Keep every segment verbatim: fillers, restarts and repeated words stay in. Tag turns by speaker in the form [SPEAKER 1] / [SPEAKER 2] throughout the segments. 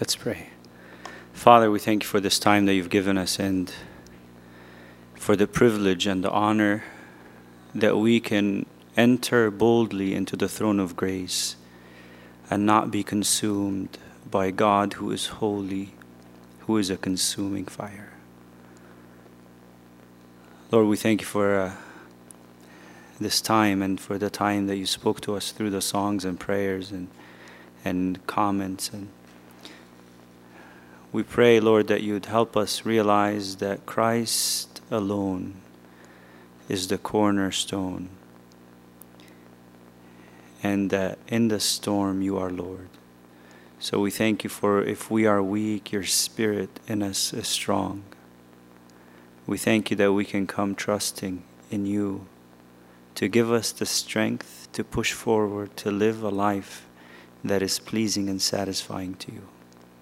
[SPEAKER 1] Let's pray. Father, we thank you for this time that you've given us and for the privilege and the honor that we can enter boldly into the throne of grace and not be consumed by God who is holy, who is a consuming fire. Lord, we thank you for uh, this time and for the time that you spoke to us through the songs and prayers and and comments. And we pray, Lord, that you'd help us realize that Christ alone is the cornerstone and that in the storm you are Lord. So we thank you for if we are weak, your spirit in us is strong. We thank you that we can come trusting in you to give us the strength to push forward, to live a life that is pleasing and satisfying to you.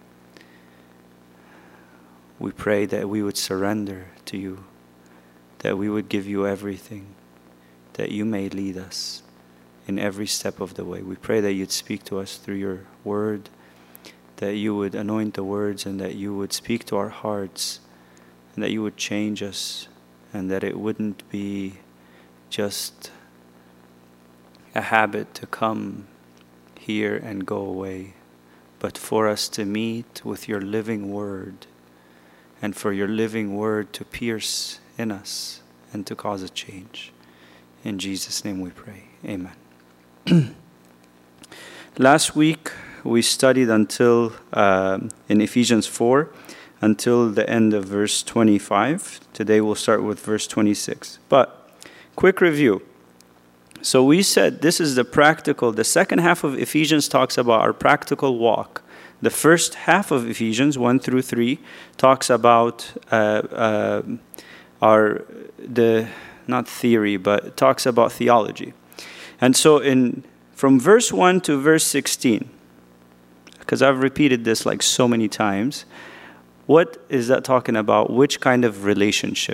[SPEAKER 1] We pray that we would surrender to you, that we would give you everything, that you may lead us in every step of the way. We pray that you'd speak to us through your word, that you would anoint the words and that you would speak to our hearts and that you would change us and that it wouldn't be just a habit to come here and go away, but for us to meet with your living word and for your living word to pierce in us and to cause a change. In Jesus' name we pray. Amen. Last week we studied until uh, in Ephesians four until the end of verse twenty-five. Today we'll start with verse twenty-six. But quick review. So we said this is the practical, the second half of Ephesians talks about our practical walk. The first half of Ephesians, one through three, talks about uh, uh, our, the, not theory, but talks about theology. And so in from verse one to verse sixteen, because I've repeated this like so many times, what is that talking about? Which kind of relationship?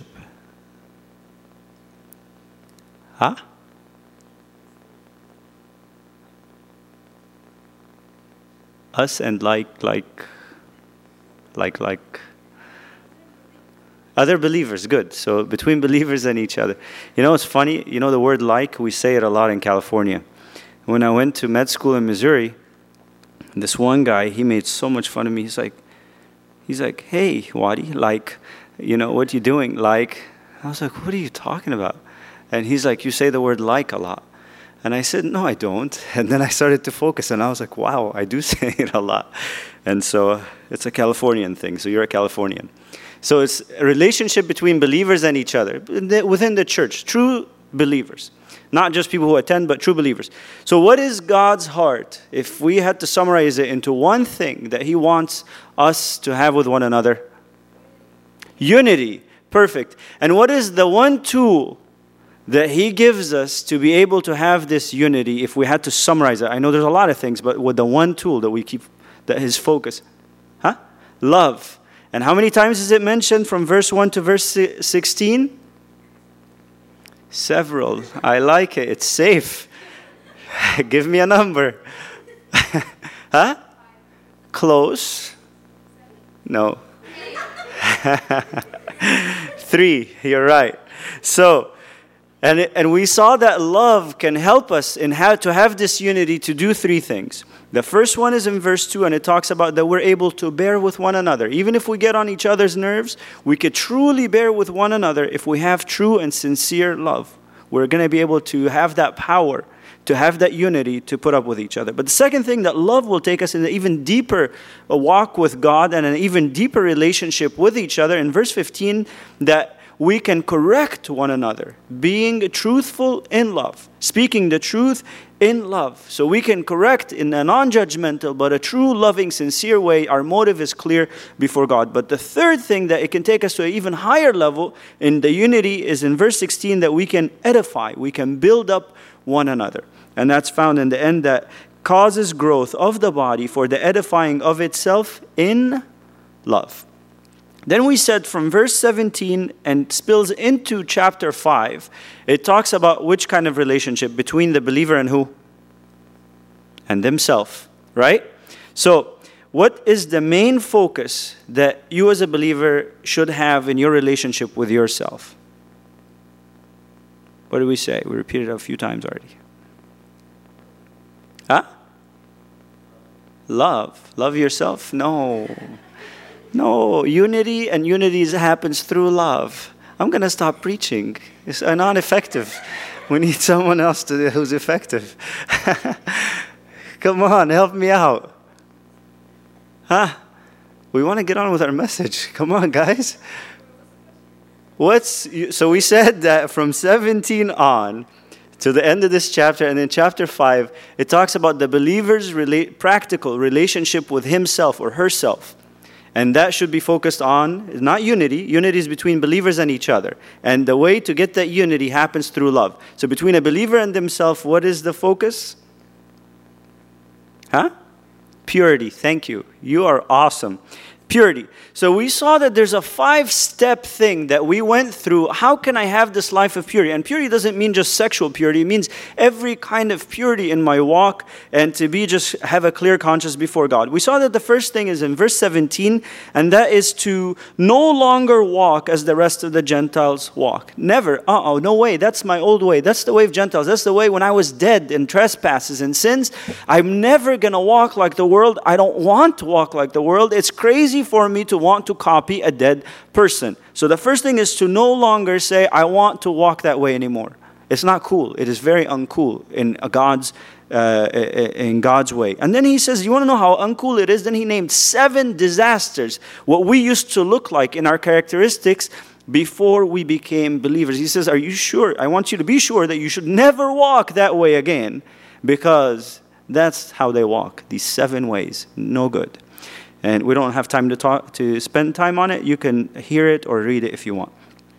[SPEAKER 1] Huh? Us and like, like, like, like other believers, good. So between believers and each other. You know, it's funny, you know the word like, we say it a lot in California. When I went to med school in Missouri, this one guy, he made so much fun of me. He's like, he's like, hey, Wadi, like, you know, what you doing? Like, I was like, what are you talking about? And he's like, you say the word like a lot. And I said, no, I don't. And then I started to focus, and I was like, wow, I do say it a lot. And so uh, it's a Californian thing, so you're a Californian. So it's a relationship between believers and each other, within the church, true believers. Not just people who attend, but true believers. So what is God's heart? If we had to summarize it into one thing that he wants us to have with one another? Unity. Perfect. And what is the one tool that he gives us to be able to have this unity? If we had to summarize it, I know there's a lot of things, but with the one tool that we keep, that his focus, huh? Love. And how many times is it mentioned from verse one to verse sixteen? Several. I like it. It's safe. Give me a number. Huh? Close. No. Three. You're right. So, And, and we saw that love can help us in how to have this unity to do three things. The first one is in verse two, and it talks about that we're able to bear with one another. Even if we get on each other's nerves, we could truly bear with one another if we have true and sincere love. We're going to be able to have that power, to have that unity to put up with each other. But the second thing, that love will take us in an even deeper walk with God and an even deeper relationship with each other. In verse fifteen, that we can correct one another, being truthful in love, speaking the truth in love. So we can correct in a non-judgmental, but a true, loving, sincere way. Our motive is clear before God. But the third thing that it can take us to an even higher level in the unity is in verse sixteen, that we can edify, we can build up one another. And that's found in the end, that causes growth of the body for the edifying of itself in love. Then we said from verse seventeen and spills into chapter five, it talks about which kind of relationship between the believer and who? And themselves, right? So what is the main focus that you as a believer should have in your relationship with yourself? What do we say? We repeated it a few times already. Huh? Love. Love yourself? No. No. Unity, and unity happens through love. I'm going to stop preaching. It's not effective. We need someone else to, who's effective. Come on, help me out. Huh? We want to get on with our message. Come on, guys. What's so we said that from seventeen on to the end of this chapter, and in chapter five, it talks about the believer's rela- practical relationship with himself or herself. And that should be focused on, not unity. Unity is between believers and each other. And the way to get that unity happens through love. So between a believer and themselves, what is the focus? Huh? Purity. Thank you. You are awesome. Purity. So we saw that there's a five-step thing that we went through. How can I have this life of purity? And purity doesn't mean just sexual purity. It means every kind of purity in my walk, and to be just have a clear conscience before God. We saw that the first thing is in verse seventeen, and that is to no longer walk as the rest of the Gentiles walk. Never. Uh-oh, no way. That's my old way. That's the way of Gentiles. That's the way when I was dead in trespasses and sins. I'm never going to walk like the world. I don't want to walk like the world. It's crazy for me to want to copy a dead person. So the first thing is to no longer say, I want to walk that way anymore. It's not cool. It is very uncool in God's uh, in God's way. And then he says, you want to know how uncool it is? Then he named seven disasters, what we used to look like in our characteristics before we became believers. He says, are you sure? I want you to be sure that you should never walk that way again, because that's how they walk. These seven ways. No good. And we don't have time to talk to spend time on it. You can hear it or read it if you want.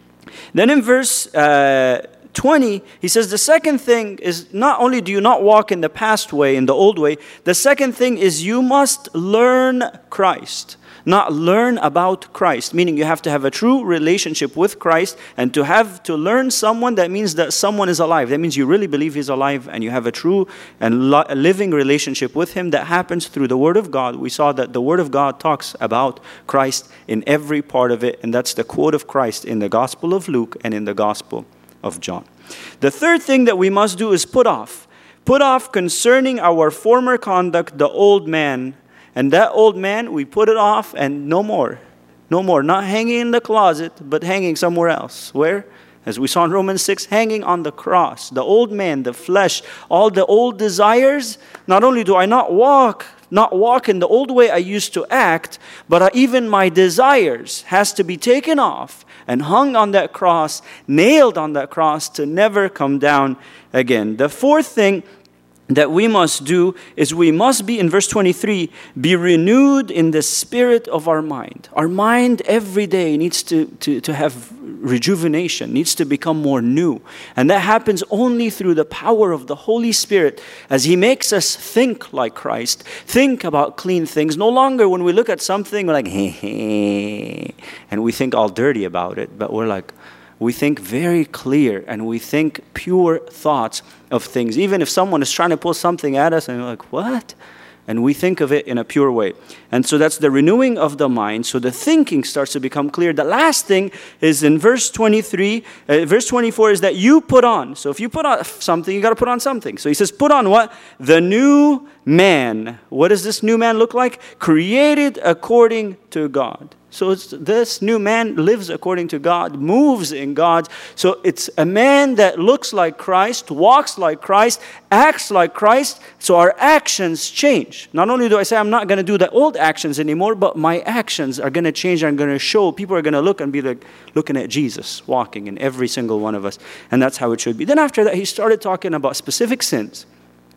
[SPEAKER 1] Then in verse uh, twenty, he says the second thing is not only do you not walk in the past way, in the old way, the second thing is you must learn Christ. Not learn about Christ, meaning you have to have a true relationship with Christ, and to have to learn someone, that means that someone is alive. That means you really believe he's alive, and you have a true and lo- living relationship with him that happens through the Word of God. We saw that the Word of God talks about Christ in every part of it, and that's the quote of Christ in the Gospel of Luke and in the Gospel of John. The third thing that we must do is put off. Put off concerning our former conduct the old man. And that old man, we put it off and no more. No more. Not hanging in the closet, but hanging somewhere else. Where? As we saw in Romans six, hanging on the cross. The old man, the flesh, all the old desires. Not only do I not walk, not walk in the old way I used to act, but even my desires has to be taken off and hung on that cross, nailed on that cross to never come down again. The fourth thing that we must do is we must be, in verse twenty-three, be renewed in the spirit of our mind. Our mind every day needs to, to, to have rejuvenation, needs to become more new. And that happens only through the power of the Holy Spirit as He makes us think like Christ, think about clean things. No longer when we look at something, we're like, hey, hey, and we think all dirty about it, but we're like, we think very clear and we think pure thoughts of things. Even if someone is trying to pull something at us and we're like, what? And we think of it in a pure way. And so that's the renewing of the mind. So the thinking starts to become clear. The last thing is in verse twenty-three, uh, verse twenty-four is that you put on. So if you put on something, you got to put on something. So he says, put on what? The new man. What does this new man look like? Created according to God. So it's, this new man lives according to God, moves in God. So it's a man that looks like Christ, walks like Christ, acts like Christ. So our actions change. Not only do I say I'm not going to do the old actions anymore, but my actions are going to change. I'm going to show. People are going to look and be like looking at Jesus walking in every single one of us. And that's how it should be. Then after that, he started talking about specific sins.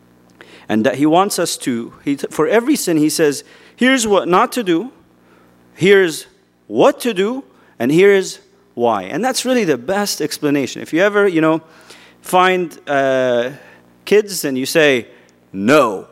[SPEAKER 1] And that he wants us to, he, for every sin, he says, here's what not to do. Here's what to do, and here's why. And that's really the best explanation. If you ever, you know, find uh, kids and you say, no.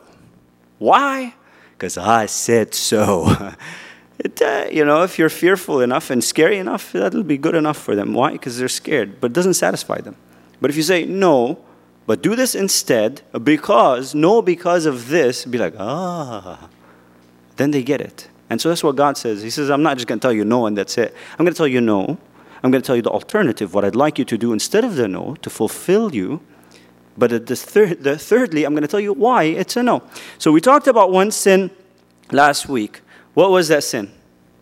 [SPEAKER 1] Why? Because I said so. it, uh, you know, if you're fearful enough and scary enough, that'll be good enough for them. Why? Because they're scared, but it doesn't satisfy them. But if you say, no, but do this instead, because, no, because of this, be like, ah. then they get it. And so that's what God says. He says, I'm not just going to tell you no and that's it. I'm going to tell you no. I'm going to tell you the alternative, what I'd like you to do instead of the no, to fulfill you. But the third, the thirdly, I'm going to tell you why it's a no. So we talked about one sin last week. What was that sin?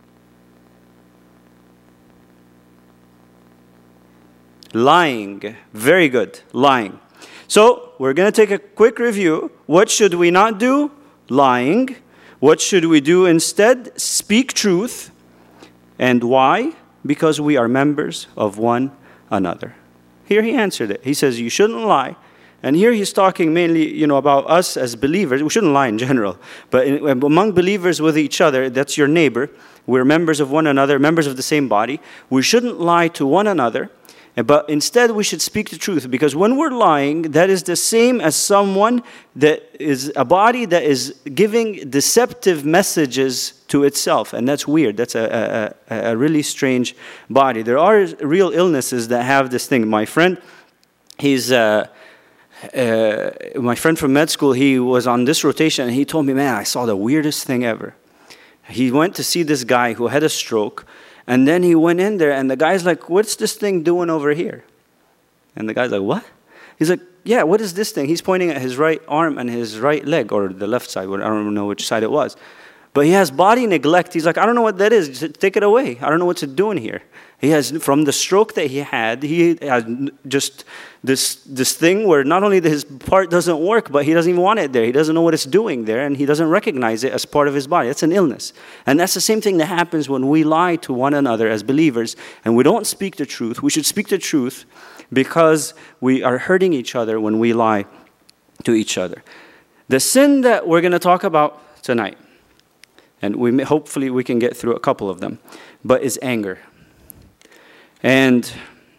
[SPEAKER 1] Lying. Very good. Lying. So we're going to take a quick review. What should we not do? Lying. What should we do instead? Speak truth. And why? Because we are members of one another. Here he answered it. He says, you shouldn't lie. And here he's talking mainly, you know, about us as believers. We shouldn't lie in general. But in, among believers with each other, that's your neighbor. We're members of one another, members of the same body. We shouldn't lie to one another. But instead, we should speak the truth. Because when we're lying, that is the same as someone that is a body that is giving deceptive messages to itself. And that's weird. That's a, a, a really strange body. There are real illnesses that have this thing. My friend, he's... Uh, Uh, my friend from med school, he was on this rotation, and he told me, man, I saw the weirdest thing ever. He went to see this guy who had a stroke, and then he went in there, and the guy's like, what's this thing doing over here? And the guy's like, what? He's like, yeah, what is this thing? He's pointing at his right arm and his right leg, or the left side, I don't know which side it was. But he has body neglect. He's like, I don't know what that is. Just take it away. I don't know what's it doing here. He has, from the stroke that he had, he has just this this thing where not only his part doesn't work, but he doesn't even want it there. He doesn't know what it's doing there, and he doesn't recognize it as part of his body. That's an illness. And that's the same thing that happens when we lie to one another as believers, and we don't speak the truth. We should speak the truth because we are hurting each other when we lie to each other. The sin that we're going to talk about tonight, and we may, hopefully we can get through a couple of them, but is anger. And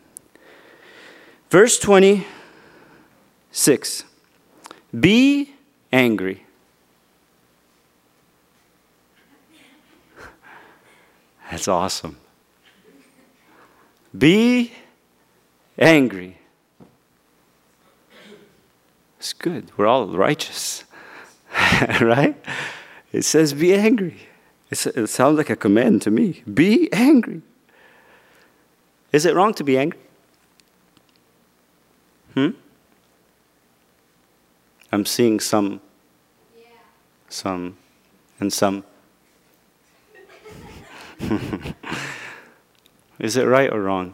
[SPEAKER 1] verse twenty-six, be angry. That's awesome. Be angry. It's good. We're all righteous, right? It says be angry. It's, it sounds like a command to me. Be angry. Is it wrong to be angry? Hmm? I'm seeing some, yeah. some, and some. Is it right or wrong?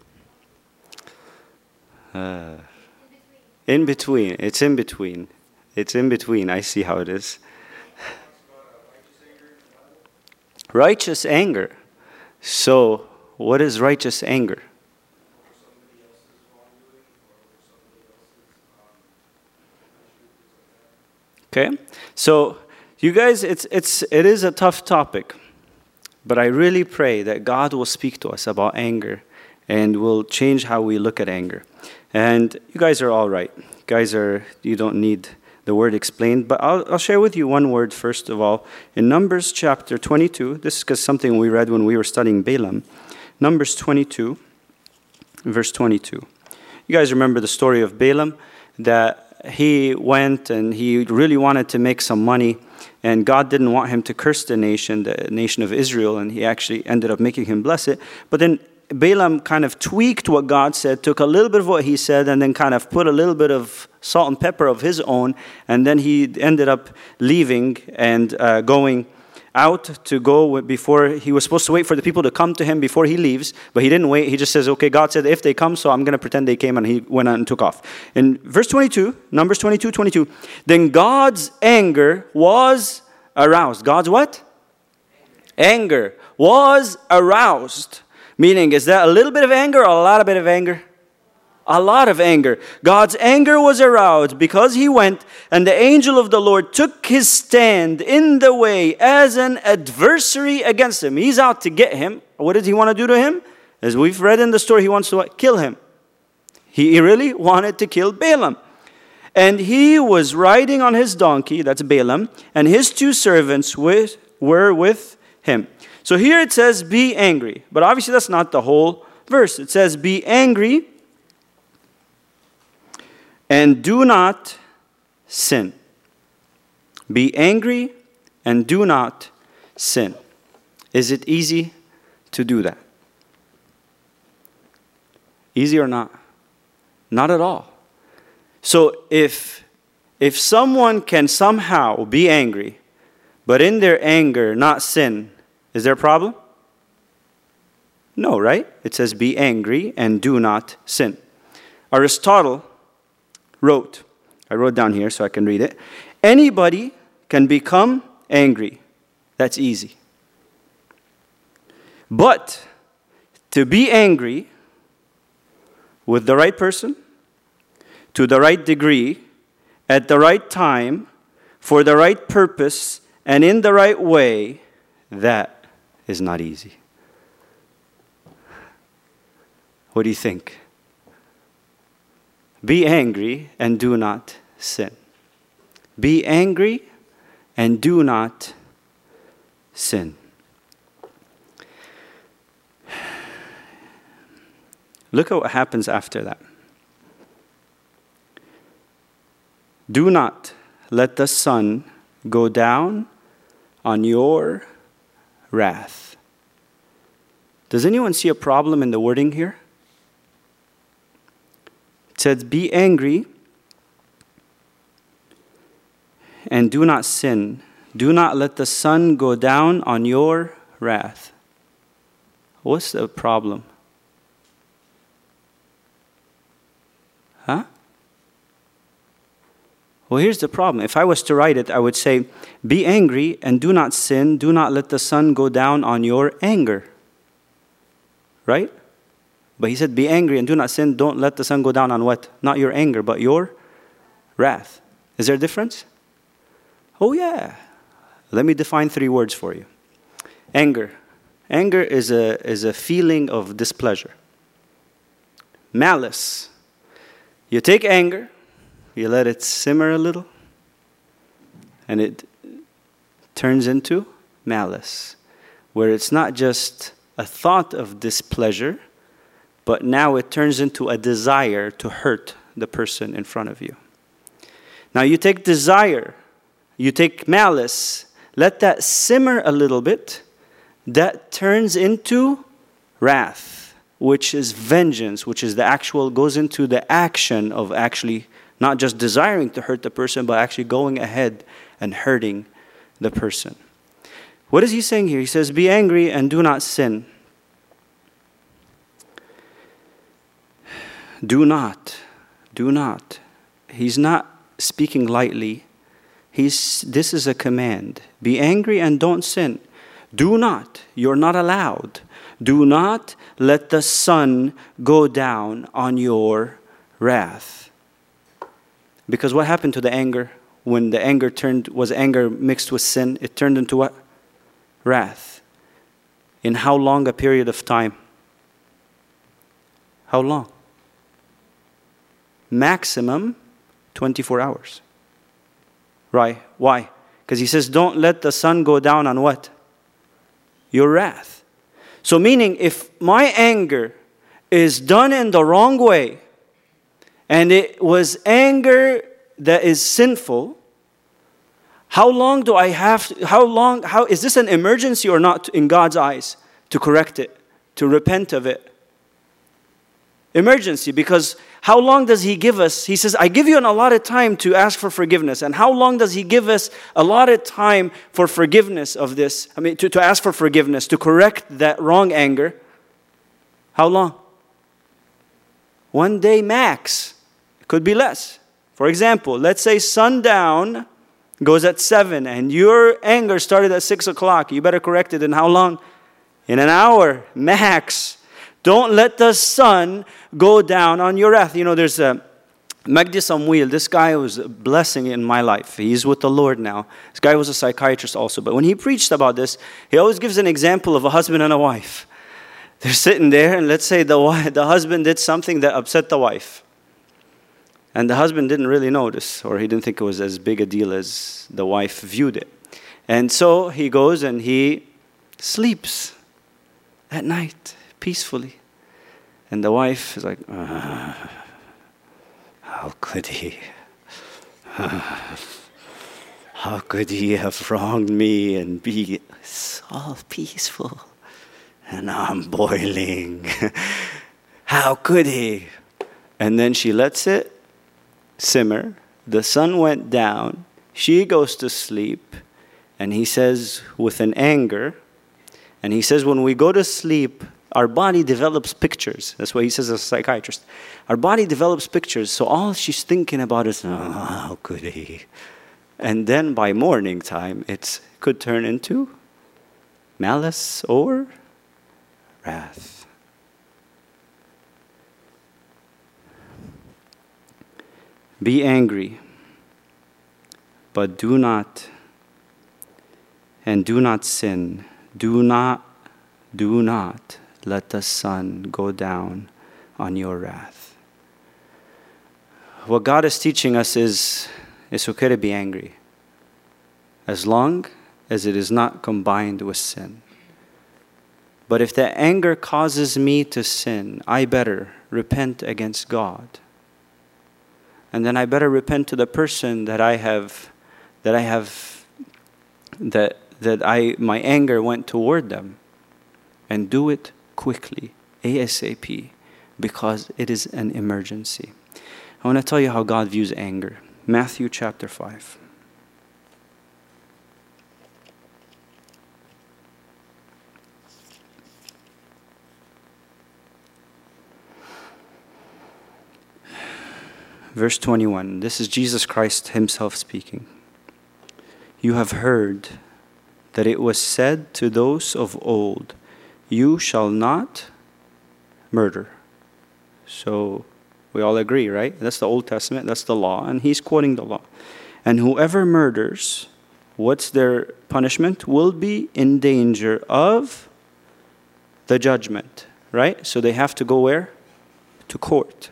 [SPEAKER 1] Uh, in between. It's in between. It's in between. I see how it is. Righteous anger. So, what is righteous anger? Okay, so you guys, it's it's it is a tough topic, but I really pray that God will speak to us about anger, and will change how we look at anger. And you guys are all right. You guys are you don't need the word explained, but I'll, I'll share with you one word first of all. In Numbers chapter twenty-two, this is something we read when we were studying Balaam. Numbers twenty-two, verse twenty-two. You guys remember the story of Balaam, that he went and he really wanted to make some money, and God didn't want him to curse the nation, the nation of Israel, and he actually ended up making him bless it. But then Balaam kind of tweaked what God said, took a little bit of what he said, and then kind of put a little bit of salt and pepper of his own, and then he ended up leaving and uh, going out to go before he was supposed to wait for the people to come to him before he leaves, but he didn't wait. He just says, okay, God said if they come, so I'm going to pretend they came, and he went out and took off. In verse twenty-two, Numbers twenty-two, twenty-two, then God's anger was aroused. God's what? Anger was aroused. Meaning, is that a little bit of anger or a lot of bit of anger? A lot of anger. God's anger was aroused because he went, and the angel of the Lord took his stand in the way as an adversary against him. He's out to get him. What did he want to do to him? As we've read in the story, he wants to what? Kill him. He really wanted to kill Balaam. And he was riding on his donkey, that's Balaam, and his two servants with, were with him. So here it says, be angry. But obviously that's not the whole verse. It says, be angry and do not sin. Be angry and do not sin. Is it easy to do that? Easy or not? Not at all. So if if someone can somehow be angry, but in their anger not sin, is there a problem? No, right? It says be angry and do not sin. Aristotle wrote, I wrote down here so I can read it. Anybody can become angry. That's easy. But to be angry with the right person, to the right degree, at the right time, for the right purpose, and in the right way, that is not easy. What do you think? Be angry and do not sin. Be angry and do not sin. Look at what happens after that. Do not let the sun go down on your wrath. Does anyone see a problem in the wording here? It says, be angry and do not sin. Do not let the sun go down on your wrath. What's the problem? Huh? Well, here's the problem. If I was to write it, I would say, be angry and do not sin. Do not let the sun go down on your anger. Right? But he said, be angry and do not sin. Don't let the sun go down on what? Not your anger, but your wrath. Is there a difference? Oh, yeah. Let me define three words for you. Anger. Anger is a, is a feeling of displeasure. Malice. You take anger, you let it simmer a little, and it turns into malice, where it's not just a thought of displeasure, but now it turns into a desire to hurt the person in front of you. Now you take desire, you take malice, let that simmer a little bit, that turns into wrath, which is vengeance, which is the actual, goes into the action of actually not just desiring to hurt the person, but actually going ahead and hurting the person. What is he saying here? He says, be angry and do not sin. Do not. Do not. He's not speaking lightly. He's, this is a command. Be angry and don't sin. Do not. You're not allowed. Do not let the sun go down on your wrath. Because what happened to the anger? When the anger turned, was anger mixed with sin, it turned into what? Wrath. In how long a period of time? How long? Maximum twenty-four hours. Right? Why? Because he says, don't let the sun go down on what? Your wrath. So meaning, if my anger is done in the wrong way, and it was anger that is sinful, how long do I have to, how long, how, is this an emergency or not in God's eyes to correct it, to repent of it? Emergency, because how long does he give us? He says, I give you an allotted time to ask for forgiveness. And how long does he give us allotted time for forgiveness of this? I mean, to, to ask for forgiveness, to correct that wrong anger. How long? One day max. It could be less. For example, let's say sundown goes at seven and your anger started at six o'clock. You better correct it in how long? In an hour, max. Don't let the sun go down on your wrath. You know, there's a Magdi Samuel. This guy was a blessing in my life. He's with the Lord now. This guy was a psychiatrist also. But when he preached about this, he always gives an example of a husband and a wife. They're sitting there, and let's say the wife, the husband did something that upset the wife. And the husband didn't really notice, or he didn't think it was as big a deal as the wife viewed it. And so he goes and he sleeps at night, peacefully. And the wife is like, uh, how could he? How could he have wronged me and be so peaceful? And I'm boiling. How could he? And then she lets it simmer. The sun went down. She goes to sleep. And he says, with an anger, and he says, when we go to sleep, our body develops pictures. That's what he says as a psychiatrist. Our body develops pictures. So all she's thinking about is, oh, how could he? And then by morning time, it could turn into malice or wrath. Be angry, but do not, and do not sin. Do not, do not let the sun go down on your wrath. What God is teaching us is, it's okay to be angry, as long as it is not combined with sin. But if that anger causes me to sin, I better repent against God. And then I better repent to the person that I have, that I have, that that I my anger went toward them, and do it quickly, ASAP, because it is an emergency. I want to tell you how God views anger. Matthew chapter five. Verse twenty-one. This is Jesus Christ himself speaking. You have heard that it was said to those of old, you shall not murder. So we all agree, right? That's the Old Testament, that's the law, and he's quoting the law. And whoever murders, what's their punishment? Will be in danger of the judgment, right? So they have to go where? To court.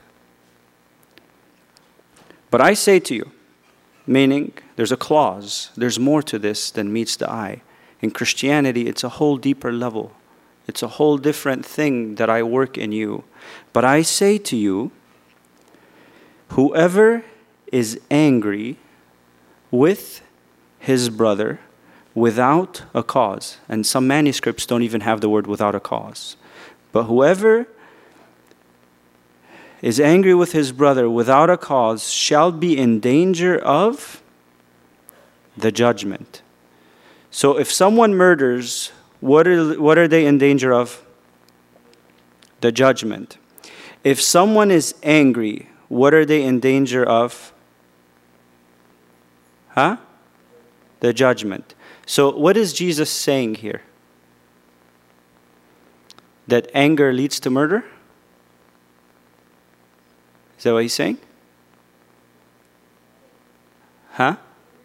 [SPEAKER 1] But I say to you, meaning there's a clause, there's more to this than meets the eye. In Christianity, it's a whole deeper level. It's a whole different thing that I work in you. But I say to you, whoever is angry with his brother without a cause, and some manuscripts don't even have the word without a cause, but whoever is angry with his brother without a cause shall be in danger of the judgment. So if someone murders, what are, what are they in danger of? The judgment. If someone is angry, what are they in danger of? Huh? The judgment. So what is Jesus saying here? That anger leads to murder? Is that what he's saying? Huh?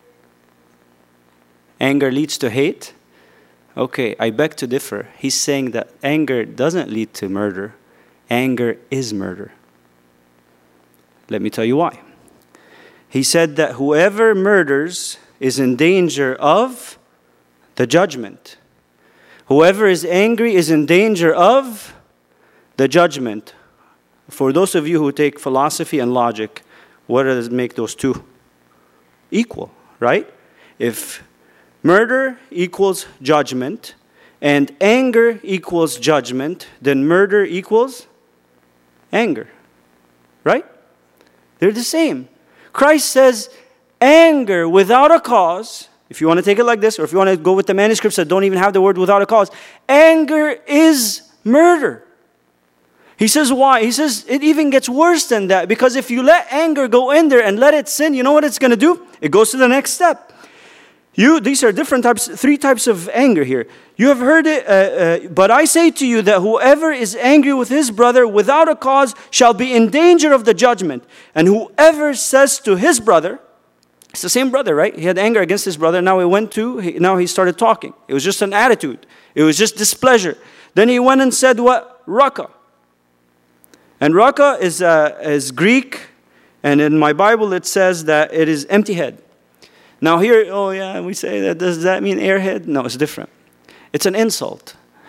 [SPEAKER 1] Anger leads to hate? Okay, I beg to differ. He's saying that anger doesn't lead to murder. Anger is murder. Let me tell you why. He said that whoever murders is in danger of the judgment. Whoever is angry is in danger of the judgment. For those of you who take philosophy and logic, what does make those two equal, right? If murder equals judgment and anger equals judgment, then murder equals anger, right? They're the same. Christ says anger without a cause, if you want to take it like this, or if you want to go with the manuscripts that don't even have the word without a cause, anger is murder. He says why? He says it even gets worse than that, because if you let anger go in there and let it sin, you know what it's going to do? It goes to the next step. You, these are different types, three types of anger here. You have heard it, uh, uh, but I say to you that whoever is angry with his brother without a cause shall be in danger of the judgment. And whoever says to his brother, it's the same brother, right? He had anger against his brother. Now he went to, he, now he started talking. It was just an attitude. It was just displeasure. Then he went and said what? Raka. And raka is, uh, is Greek. And in my Bible it says that it is empty head. Now here, oh yeah, we say that, does that mean airhead? No, it's different. It's an insult.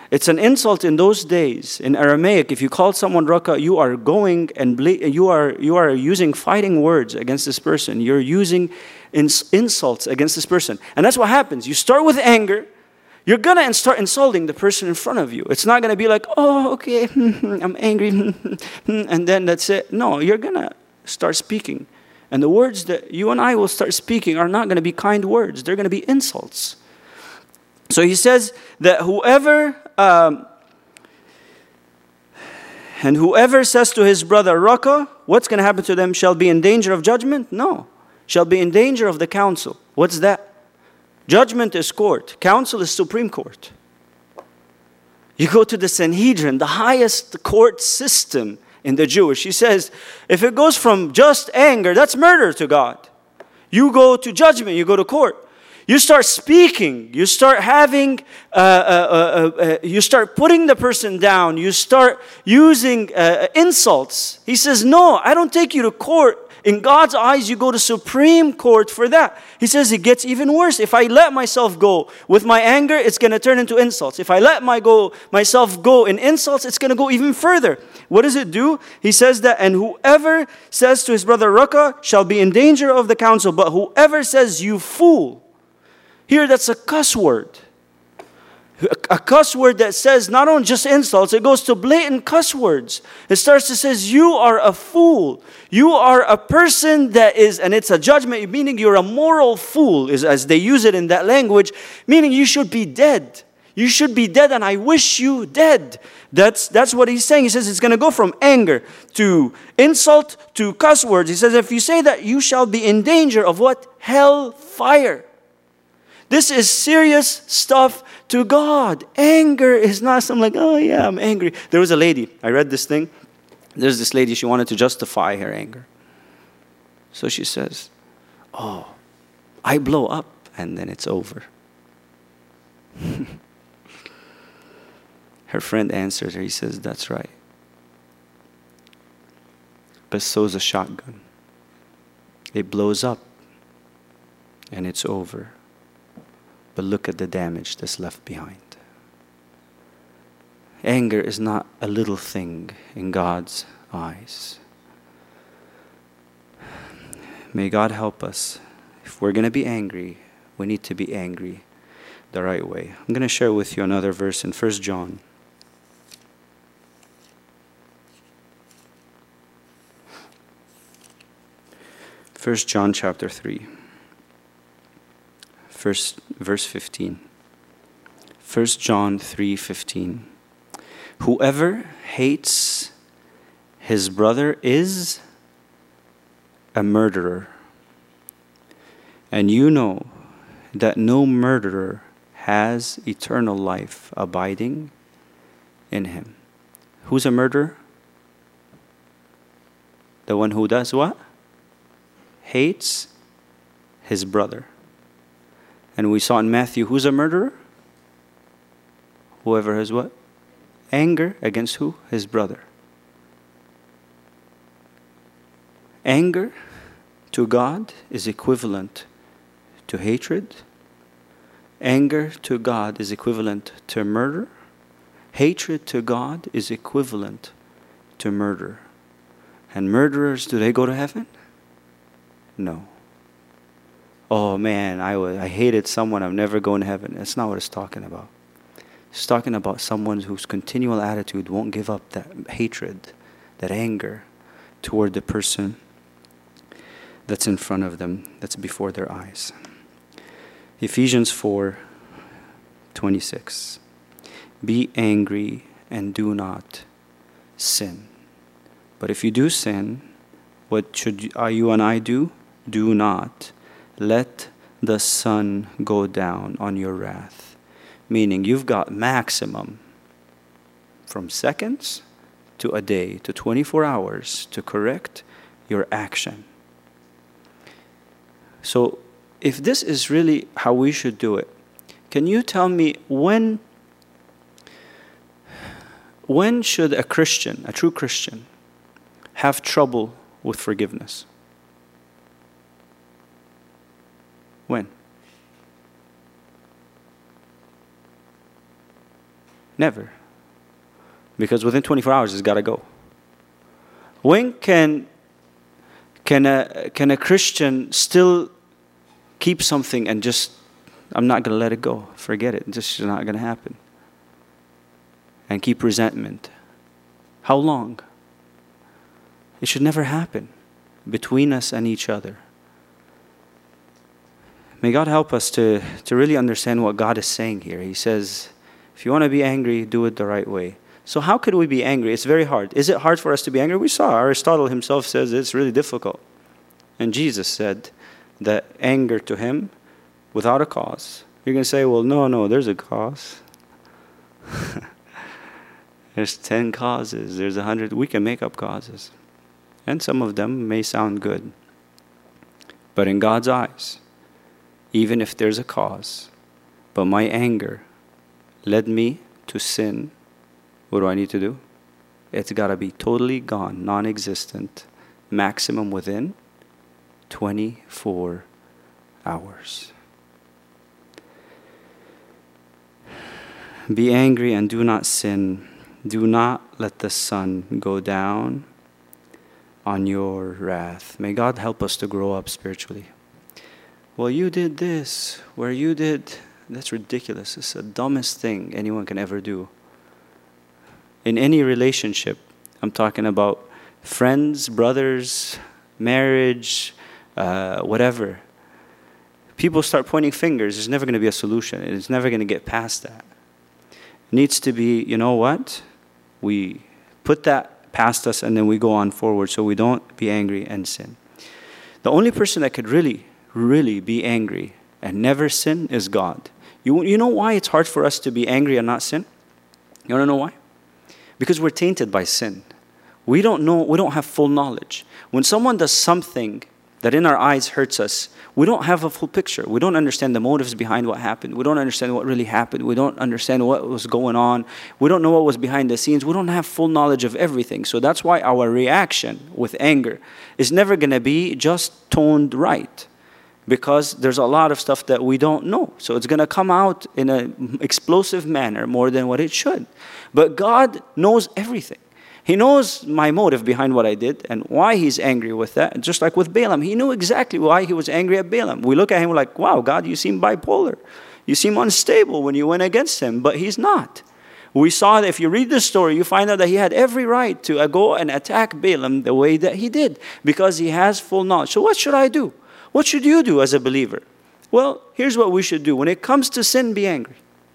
[SPEAKER 1] It's an insult in those days. In Aramaic, if you call someone raka, you are going and ble- you are you are using fighting words against this person. You're using ins- insults against this person. And that's what happens. You start with anger. You're going to start insulting the person in front of you. It's not going to be like, oh, okay, I'm angry, and then that's it. No, you're going to start speaking. And the words that you and I will start speaking are not going to be kind words. They're going to be insults. So he says that whoever, um, and whoever says to his brother, Raka, what's going to happen to them? Shall be in danger of judgment? No. Shall be in danger of the council. What's that? Judgment is court. Council is Supreme Court. You go to the Sanhedrin, the highest court system in the Jewish. He says, if it goes from just anger, that's murder to God. You go to judgment, you go to court. You start speaking, you start having, uh, uh, uh, uh, you start putting the person down, you start using uh, insults. He says, no, I don't take you to court. In God's eyes, you go to Supreme Court for that. He says it gets even worse. If I let myself go with my anger, it's going to turn into insults. If I let my go myself go in insults, it's going to go even further. What does it do? He says that, and whoever says to his brother Raka shall be in danger of the council, but whoever says you fool, here that's a cuss word. A cuss word that says not only just insults, it goes to blatant cuss words. It starts to say, you are a fool. You are a person that is, and it's a judgment, meaning you're a moral fool, is as they use it in that language, meaning you should be dead. You should be dead, and I wish you dead. That's, that's what he's saying. He says it's going to go from anger to insult to cuss words. He says, if you say that, you shall be in danger of what? Hell fire. This is serious stuff to God. Anger is not something like, oh yeah, I'm angry. There was a lady, I read this thing. There's this lady, she wanted to justify her anger. So she says, oh, I blow up and then it's over. Her friend answers her, he says, that's right. But so's a shotgun. It blows up and it's over. But look at the damage that's left behind. Anger is not a little thing in God's eyes. May God help us. If we're going to be angry, we need to be angry the right way. I'm going to share with you another verse in First John. First John chapter three. First, verse fifteen. First John three fifteen. Whoever hates his brother is a murderer. And you know that no murderer has eternal life abiding in him. Who's a murderer? The one who does what? Hates his brother. And we saw in Matthew, who's a murderer? Whoever has what? Anger against who? His brother. Anger to God is equivalent to hatred. Anger to God is equivalent to murder. Hatred to God is equivalent to murder. And murderers, do they go to heaven? No. Oh man, I, was, I hated someone, I'm never going to heaven. That's not what it's talking about. It's talking about someone whose continual attitude won't give up that hatred, that anger toward the person that's in front of them, that's before their eyes. Ephesians four twenty-six. Be angry and do not sin. But if you do sin, what should you and I do? Do not let the sun go down on your wrath. Meaning you've got maximum from seconds to a day to twenty-four hours to correct your action. So if this is really how we should do it, can you tell me when, when should a Christian, a true Christian, have trouble with forgiveness? When? Never. Because within twenty-four hours, it's got to go. When can, can, a, can a Christian still keep something and just, I'm not going to let it go. Forget it. It's just not going to happen. And keep resentment. How long? It should never happen between us and each other. May God help us to, to really understand what God is saying here. He says, if you want to be angry, do it the right way. So how could we be angry? It's very hard. Is it hard for us to be angry? We saw Aristotle himself says it's really difficult. And Jesus said that anger to him without a cause. You're going to say, well, no, no, there's a cause. There's ten causes. There's a hundred. We can make up causes. And some of them may sound good. But in God's eyes, even if there's a cause, but my anger led me to sin, what do I need to do? It's got to be totally gone, non-existent, maximum within twenty-four hours. Be angry and do not sin. Do not let the sun go down on your wrath. May God help us to grow up spiritually. Well, you did this, where you did, that's ridiculous. It's the dumbest thing anyone can ever do. In any relationship, I'm talking about friends, brothers, marriage, uh, whatever. People start pointing fingers. There's never going to be a solution. It's never going to get past that. It needs to be, you know what? We put that past us and then we go on forward so we don't be angry and sin. The only person that could really, really be angry and never sin is God. You, you know why it's hard for us to be angry and not sin? You want to know why? Because we're tainted by sin. We don't know, we don't have full knowledge. When someone does something that in our eyes hurts us, we don't have a full picture. We don't understand the motives behind what happened. We don't understand what really happened. We don't understand what was going on. We don't know what was behind the scenes. We don't have full knowledge of everything. So that's why our reaction with anger is never going to be just toned right. Because there's a lot of stuff that we don't know. So it's going to come out in an explosive manner more than what it should. But God knows everything. He knows my motive behind what I did and why he's angry with that. Just like with Balaam, he knew exactly why he was angry at Balaam. We look at him like, wow, God, you seem bipolar. You seem unstable when you went against him. But he's not. We saw that if you read the story, you find out that he had every right to go and attack Balaam the way that he did. Because he has full knowledge. So what should I do? What should you do as a believer? Well, here's what we should do. When it comes to sin, be angry.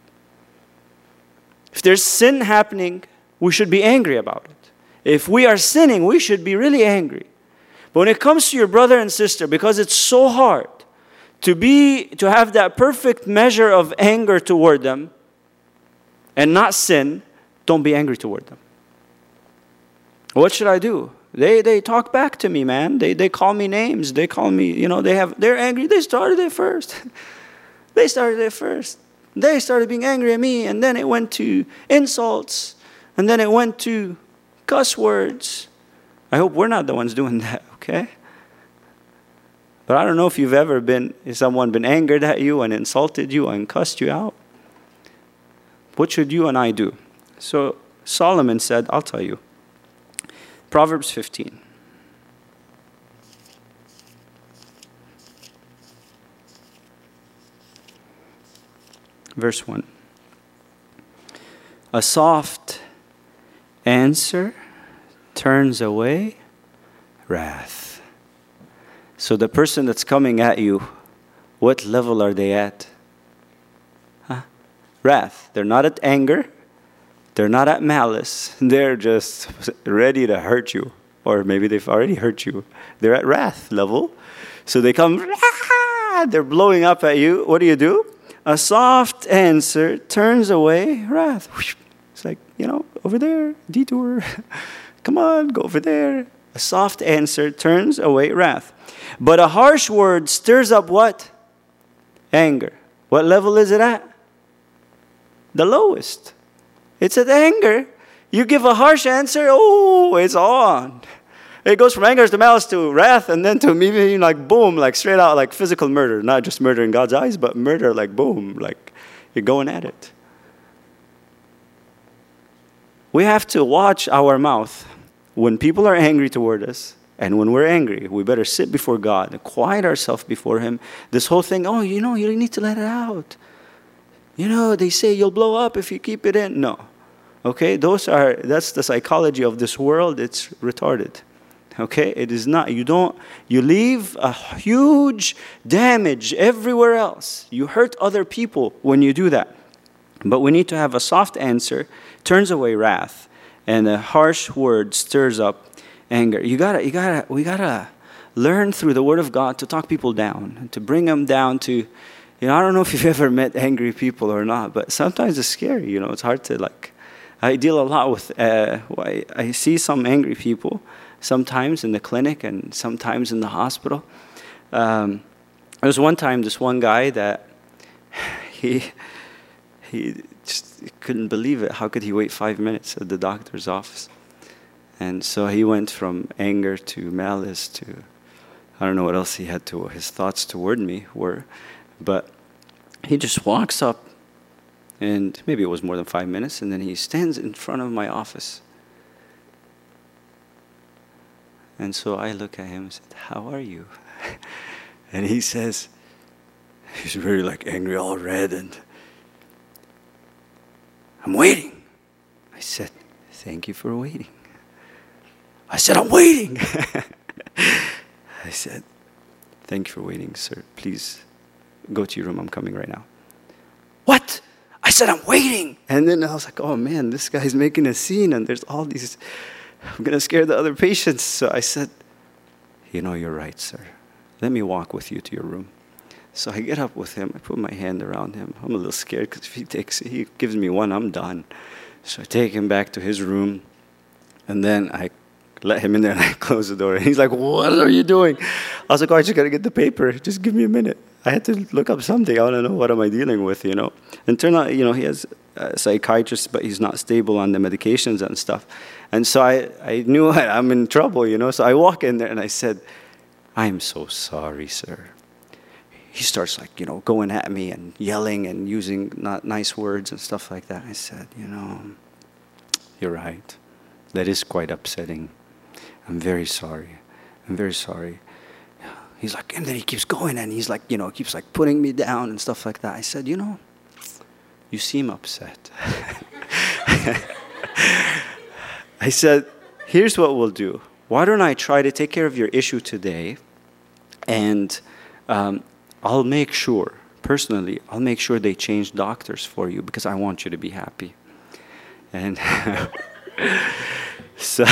[SPEAKER 1] If there's sin happening, we should be angry about it. If we are sinning, we should be really angry. But when it comes to your brother and sister, because it's so hard to be, to have that perfect measure of anger toward them and not sin, don't be angry toward them. What should I do? They they talk back to me, man. They they call me names. They call me, you know, they have they're angry. They started it first. They started it first. They started being angry at me, and then it went to insults, and then it went to cuss words. I hope we're not the ones doing that, okay? But I don't know if you've ever been, if someone been angered at you and insulted you and cussed you out. What should you and I do? So Solomon said, I'll tell you. Proverbs fifteen. Verse one. A soft answer turns away wrath. So the person that's coming at you, what level are they at? Huh? Wrath. They're not at anger. They're not at malice. They're just ready to hurt you. Or maybe they've already hurt you. They're at wrath level. So they come, they're blowing up at you. What do you do? A soft answer turns away wrath. It's like, you know, over there, detour. Come on, go over there. A soft answer turns away wrath. But a harsh word stirs up what? Anger. What level is it at? The lowest. It's at anger. You give a harsh answer, oh, it's on. It goes from anger to malice to wrath, and then to maybe like boom, like straight out like physical murder. Not just murder in God's eyes, but murder like boom, like you're going at it. we have to watch our mouth. When people are angry toward us, and when we're angry, we better sit before God and quiet ourselves before Him. This whole thing, oh, you know, you need to let it out. You know, they say you'll blow up if you keep it in. No. Okay, those are, that's the psychology of this world. It's retarded. Okay, it is not. You don't, you leave a huge damage everywhere else. You hurt other people when you do that. But we need to have a soft answer, turns away wrath, and a harsh word stirs up anger. You gotta, you gotta, we gotta learn through the Word of God to talk people down, to bring them down to, you know, I don't know if you've ever met angry people or not, but sometimes it's scary. You know, it's hard to like. I deal a lot with. Uh, I, I see some angry people, sometimes in the clinic and sometimes in the hospital. Um, there was one time this one guy that he he just couldn't believe it. How could he wait five minutes at the doctor's office? And so he went from anger to malice to, I don't know what else he had to, his thoughts toward me were, but he just walks up, and maybe it was more than five minutes, and then he stands in front of my office. And so I look at him and said, how are you? And he says, he's very like angry, all red, and I'm waiting. I said, thank you for waiting. I said, I'm waiting. I said, thank you for waiting, sir. Please go to your room. I'm coming right now. What? I said, I'm waiting. And then I was like, oh man, this guy's making a scene, and there's all these, I'm going to scare the other patients. So I said, you know, you're right, sir. Let me walk with you to your room. So I get up with him. I put my hand around him. I'm a little scared because if he takes, he gives me one, I'm done. So I take him back to his room, and then I let him in there and I close the door. And he's like, what are you doing? I was like, oh, I just got to get the paper. Just give me a minute. I had to look up something. I want to know what am I dealing with, you know. And turn out, you know, he has a psychiatrist, but he's not stable on the medications and stuff. And so I, I knew I'm in trouble, you know. So I walk in there and I said, I am so sorry, sir. He starts like, you know, going at me and yelling and using not nice words and stuff like that. I said, you know, you're right. That is quite upsetting. I'm very sorry. I'm very sorry. He's like, and then he keeps going, and he's like, you know, keeps like putting me down and stuff like that. I said, you know, you seem upset. I said, here's what we'll do. Why don't I try to take care of your issue today, and um, I'll make sure, personally, I'll make sure they change doctors for you because I want you to be happy. And so...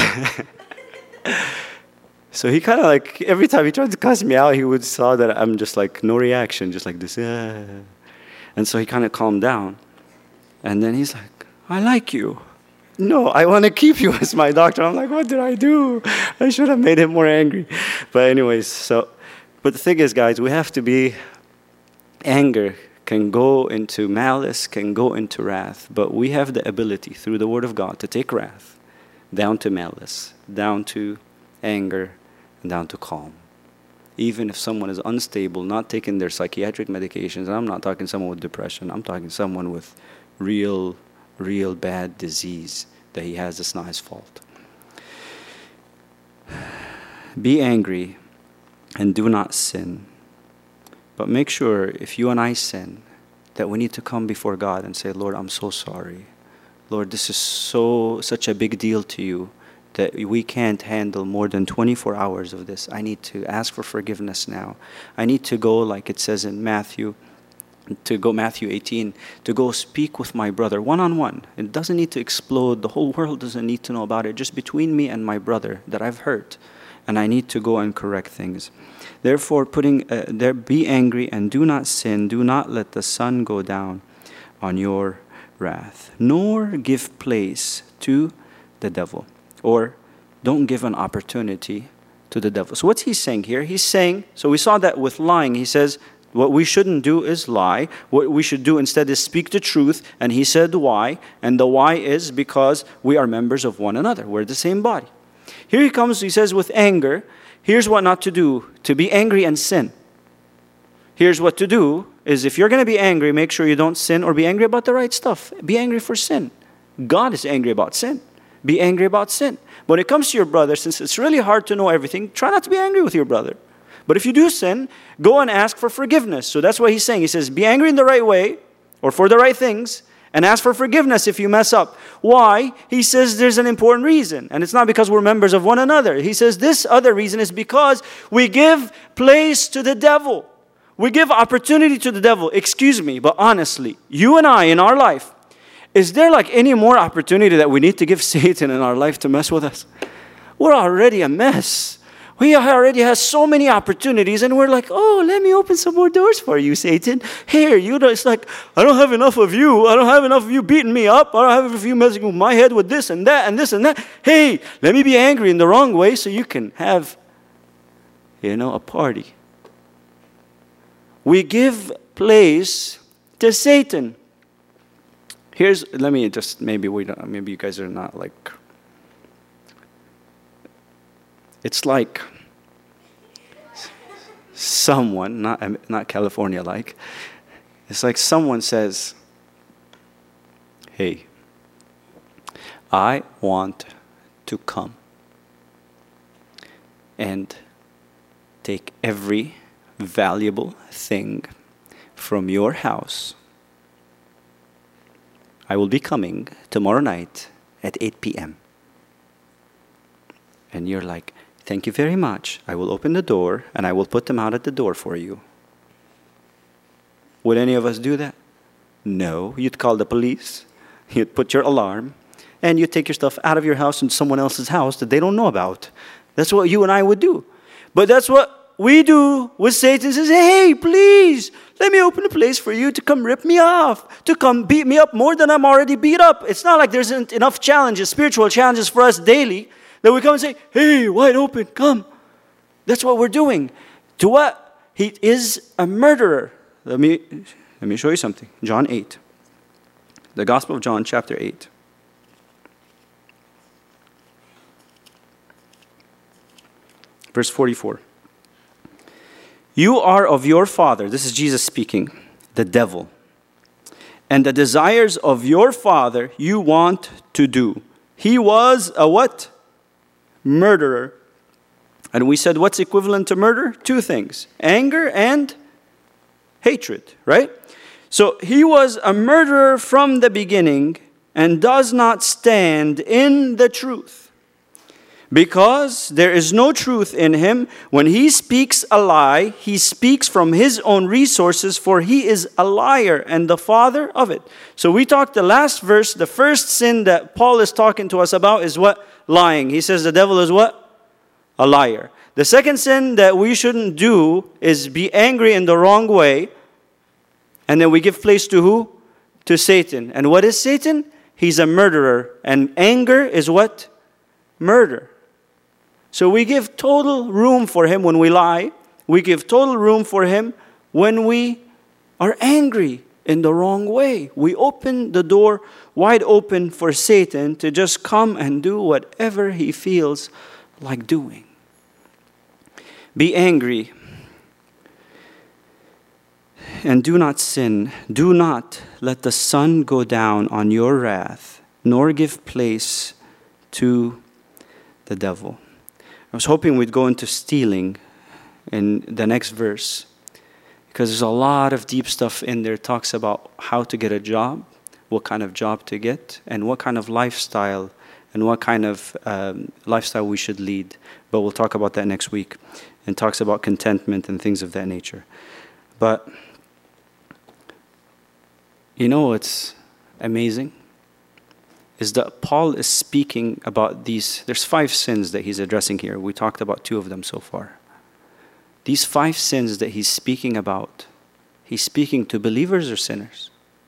[SPEAKER 1] So he kind of like, every time he tried to cuss me out, he would saw that I'm just like, no reaction, just like this. Ah. And so he kind of calmed down. And then he's like, I like you. No, I want to keep you as my doctor. I'm like, what did I do? I should have made him more angry. But anyways, so, but the thing is, guys, we have to be, anger can go into malice, can go into wrath. But we have the ability through the Word of God to take wrath down to malice, down to anger, and down to calm. Even if someone is unstable, not taking their psychiatric medications, and I'm not talking someone with depression, I'm talking someone with real, real bad disease that he has, it's not his fault. Be angry and do not sin. But make sure if you and I sin, that we need to come before God and say, Lord, I'm so sorry. Lord, this is so such a big deal to you that we can't handle more than twenty-four hours of this. I need to ask for forgiveness now. I need to go, like it says in Matthew, to go Matthew eighteen, to go speak with my brother one-on-one. It doesn't need to explode. The whole world doesn't need to know about it. Just between me and my brother that I've hurt. And I need to go and correct things. Therefore, putting uh, there, be angry and do not sin. Do not let the sun go down on your wrath, nor give place to the devil. Or don't give an opportunity to the devil. So what's he saying here? He's saying, so we saw that with lying. He says, what we shouldn't do is lie. What we should do instead is speak the truth. And he said why. And the why is because we are members of one another. We're the same body. Here he comes, he says with anger, here's what not to do. To be angry and sin. Here's what to do is if you're going to be angry, make sure you don't sin or be angry about the right stuff. Be angry for sin. God is angry about sin. be angry about sin. When it comes to your brother, since it's really hard to know everything, try not to be angry with your brother. But if you do sin, go and ask for forgiveness. So that's what he's saying. He says, be angry in the right way, or for the right things, and ask for forgiveness if you mess up. Why? He says there's an important reason. And it's not because we're members of one another. He says this other reason is because we give place to the devil. We give opportunity to the devil. Excuse me, but honestly, you and I in our life, is there like any more opportunity that we need to give Satan in our life to mess with us? We're already a mess. We already have so many opportunities, and we're like, oh, let me open some more doors for you, Satan. Here, you know, it's like, I don't have enough of you. I don't have enough of you beating me up. I don't have enough of you messing with my head with this and that and this and that. Hey, let me be angry in the wrong way so you can have, you know, a party. We give place to Satan. Here's, let me just, maybe we don't, maybe you guys are not like, it's like someone, not, not California-like, it's like someone says, hey, I want to come and take every valuable thing from your house. I will be coming tomorrow night at eight p.m. And you're like, thank you very much. I will open the door and I will put them out at the door for you. Would any of us do that? No. You'd call the police. You'd put your alarm. And you'd take your stuff out of your house into someone else's house that they don't know about. That's what you and I would do. But that's what we do with Satan. Says, hey, please, let me open a place for you to come rip me off, to come beat me up more than I'm already beat up. It's not like there isn't enough challenges, spiritual challenges for us daily, that we come and say, hey, wide open, come. That's what we're doing. To what? He is a murderer. Let me, let me show you something. John eight. The Gospel of John, chapter eight. Verse forty-four. You are of your father, this is Jesus speaking, the devil. And the desires of your father you want to do. He was a what? Murderer. And we said what's equivalent to murder? Two things. Anger and hatred, right? So he was a murderer from the beginning and does not stand in the truth. Because there is no truth in him. When he speaks a lie, he speaks from his own resources, for he is a liar and the father of it. So we talked the last verse, the first sin that Paul is talking to us about is what? Lying. He says the devil is what? A liar. The second sin that we shouldn't do is be angry in the wrong way. And then we give place to who? To Satan. And what is Satan? He's a murderer. And anger is what? Murder. So we give total room for him when we lie. We give total room for him when we are angry in the wrong way. We open the door wide open for Satan to just come and do whatever he feels like doing. Be angry and do not sin. Do not let the sun go down on your wrath, nor give place to the devil. I was hoping we'd go into stealing in the next verse, because there's a lot of deep stuff in there. It talks about how to get a job, what kind of job to get, and what kind of lifestyle and what kind of um, lifestyle we should lead. But we'll talk about that next week. And talks about contentment and things of that nature. But you know what's amazing? Is that Paul is speaking about these, there's five sins that he's addressing here. We talked about two of them so far. These five sins that he's speaking about, he's speaking to believers or sinners?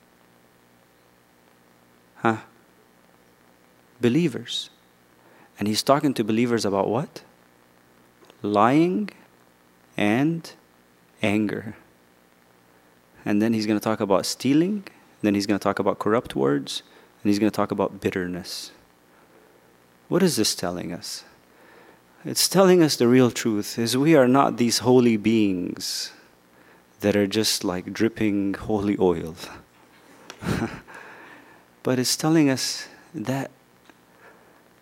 [SPEAKER 1] Huh? Believers. And he's talking to believers about what? Lying and anger. And then he's going to talk about stealing. Then he's going to talk about corrupt words. And he's going to talk about bitterness. What is this telling us? It's telling us the real truth is we are not these holy beings that are just like dripping holy oil. But it's telling us that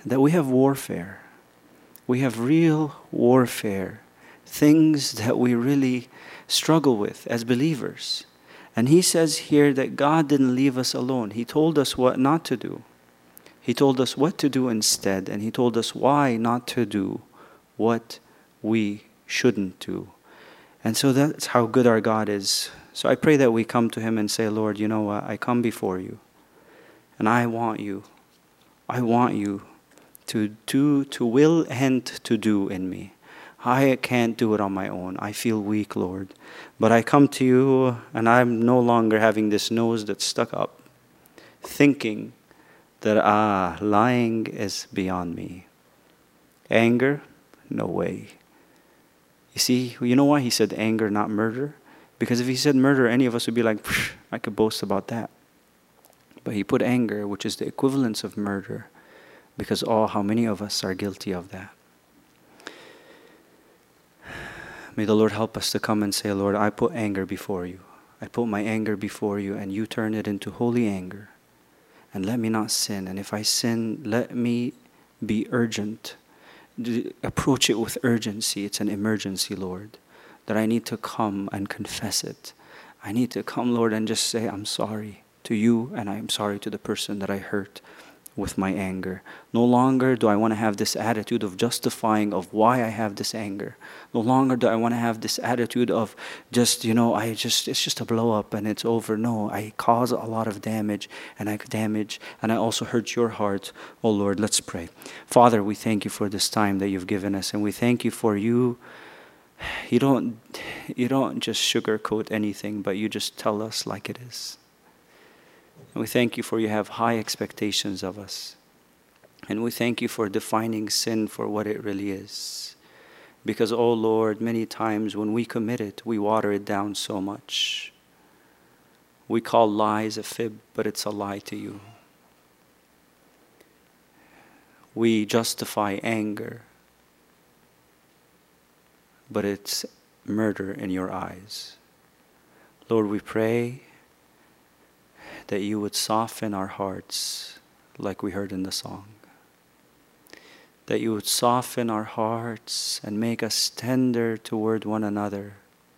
[SPEAKER 1] that we have warfare. We have real warfare, things that we really struggle with as believers. And he says here that God didn't leave us alone. He told us what not to do. He told us what to do instead, and he told us why not to do what we shouldn't do. And so that's how good our God is. So I pray that we come to him and say, Lord, you know what? I come before you, and I want you. I want you to do, to will and to do in me. I can't do it on my own. I feel weak, Lord. But I come to you, and I'm no longer having this nose that's stuck up, thinking that, ah, lying is beyond me. Anger? No way. You see, you know why he said anger, not murder? Because if he said murder, any of us would be like, I could boast about that. But he put anger, which is the equivalence of murder, because oh, how many of us are guilty of that? May the Lord help us to come and say, Lord, I put anger before you. I put my anger before you, and you turn it into holy anger. And let me not sin. And if I sin, let me be urgent. Approach it with urgency. It's an emergency, Lord, that I need to come and confess it. I need to come, Lord, and just say, I'm sorry to you, and I'm sorry to the person that I hurt with my anger. No longer do I want to have this attitude of justifying of why I have this anger. No longer do I want to have this attitude of just, you know, I just, it's just a blow up and it's over. No, I cause a lot of damage, and I damage, and I also hurt your heart. Oh Lord, let's pray. Father, we thank you for this time that you've given us, and we thank you for you. You don't, you don't just sugarcoat anything, but you just tell us like it is. And we thank you for you have high expectations of us. And we thank you for defining sin for what it really is. Because, oh Lord, many times when we commit it, we water it down so much. We call lies a fib, but it's a lie to you. We justify anger, but it's murder in your eyes. Lord, we pray that you would soften our hearts like we heard in the song. That you would soften our hearts and make us tender toward one another.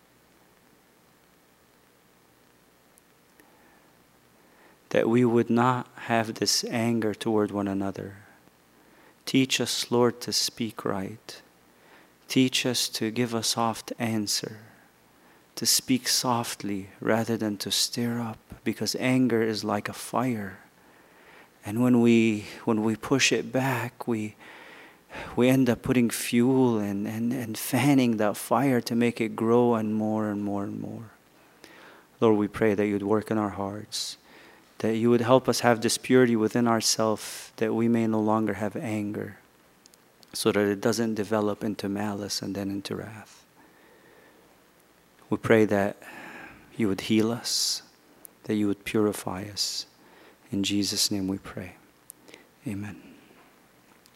[SPEAKER 1] That we would not have this anger toward one another. Teach us, Lord, to speak right. Teach us to give a soft answer. To speak softly rather than to stir up, because anger is like a fire. And when we when we push it back, we we end up putting fuel and, and, and fanning that fire to make it grow and more and more and more. Lord, we pray that you'd work in our hearts, that you would help us have this purity within ourselves, that we may no longer have anger, so that it doesn't develop into malice and then into wrath. We pray that you would heal us, that you would purify us. In Jesus' name we pray. Amen.